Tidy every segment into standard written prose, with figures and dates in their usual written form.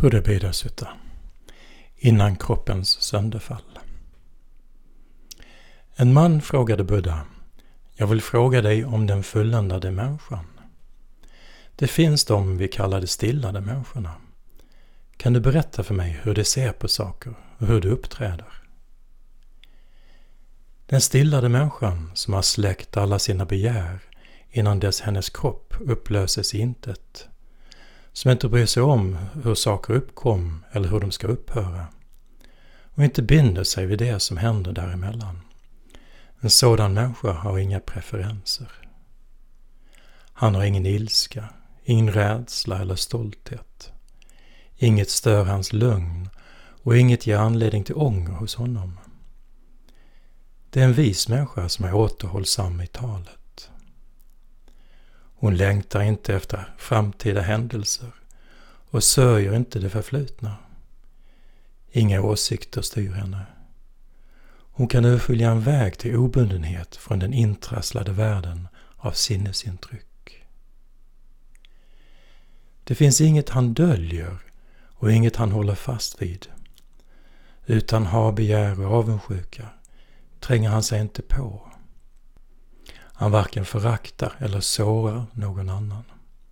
Buddha-sutta innan kroppens sönderfall. En man frågade Buddha: Jag vill fråga dig om den fulländade människan. Det finns de vi kallar de stillade människorna. Kan du berätta för mig hur de ser på saker och hur de uppträder? Den stillade människan som har släckt alla sina begär innan dess hennes kropp upplöses i intet, som inte bryr sig om hur saker uppkom eller hur de ska upphöra och inte binder sig vid det som händer däremellan. En sådan människa har inga preferenser. Han har ingen ilska, ingen rädsla eller stolthet. Inget stör hans lugn och inget ger anledning till ånger hos honom. Det är en vis människa som är återhållsam i talet. Hon längtar inte efter framtida händelser och sörjer inte det förflutna. Inga åsikter styr henne. Hon kan urskilja en väg till obundenhet från den intrasslade världen av sinnesintryck. Det finns inget han döljer och inget han håller fast vid. Utan ha-begär och avundsjuka tränger han sig inte på. Han varken föraktar eller sårar någon annan.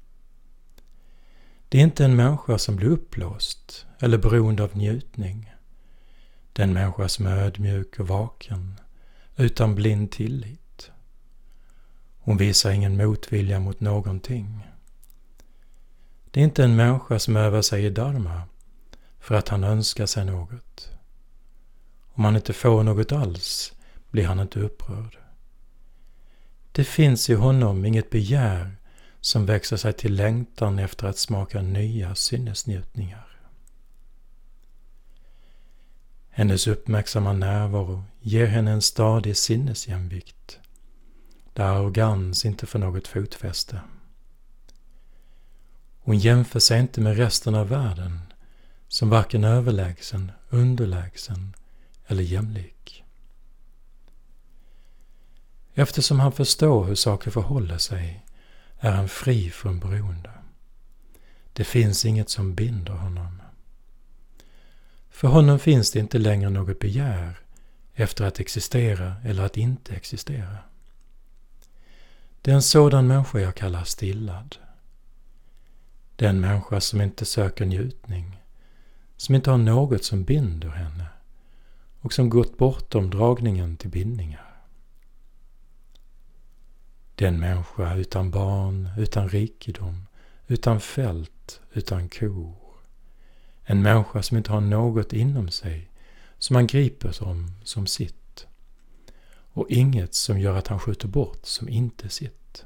Det är inte en människa som blir uppblåst eller beroende av njutning. Det är en människa som är ödmjuk och vaken, utan blind tillit. Hon visar ingen motvilja mot någonting. Det är inte en människa som övar sig i dharma för att han önskar sig något. Om han inte får något alls blir han inte upprörd. Det finns i honom inget begär som växer sig till längtan efter att smaka nya sinnesnjutningar. Hennes uppmärksamma närvaro ger henne en stadig sinnesjämvikt, där arrogans inte får något fotfäste. Hon jämför sig inte med resten av världen som varken överlägsen, underlägsen eller jämlik. Eftersom han förstår hur saker förhåller sig är han fri från beroende. Det finns inget som binder honom. För honom finns det inte längre något begär efter att existera eller att inte existera. Det är en sådan människa jag kallar stillad. Det är en människa som inte söker njutning, som inte har något som binder henne och som gått bortom dragningen till bindningar. Det är en människa utan barn, utan rikedom, utan fält, utan kor. En människa som inte har något inom sig som han griper som sitt. Och inget som gör att han skjuter bort som inte sitt.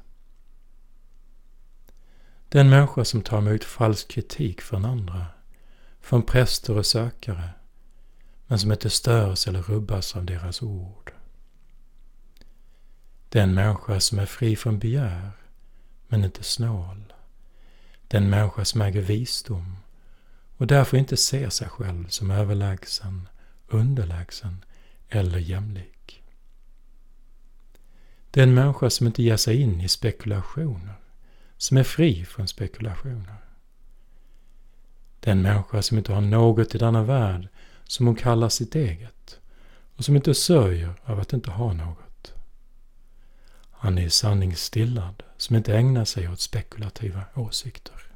Det är en människa som tar emot falsk kritik från andra, från präster och sökare, men som inte störs eller rubbas av deras ord. Det är en människa som är fri från begär, men inte snål. Det är en människa som äger visdom och därför inte ser sig själv som överlägsen, underlägsen eller jämlik. Det är en människa som inte ger sig in i spekulationer, som är fri från spekulationer. Det är en människa som inte har något i denna värld som hon kallar sitt eget och som inte sörjer av att inte ha något. Han är i sanning stillad som inte ägnar sig åt spekulativa åsikter.